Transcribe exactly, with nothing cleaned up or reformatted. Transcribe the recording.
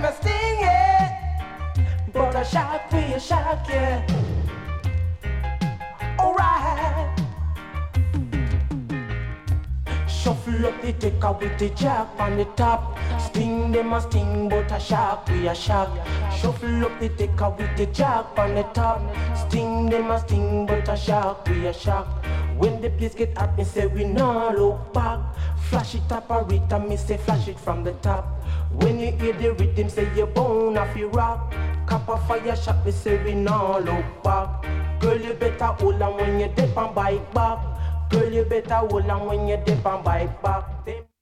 a sting, yeah. But a shock, we a shock, yeah. Alright. Shuffle up the decker with the jack on the top. Sting them a sting, but a shock, we a shock. Shuffle up the decker with the jack on the top. Sting them a sting, but a shock, we a shock. When the place get hot, me say we no look back. Flash it up a rhythm, me say flash it from the top. When you hear the rhythm, say you bone off your rock. Copper fire shot, me say we no look back. Girl, you better hold on when you dip and bike back. Girl, you better hold on when you dip and bike back.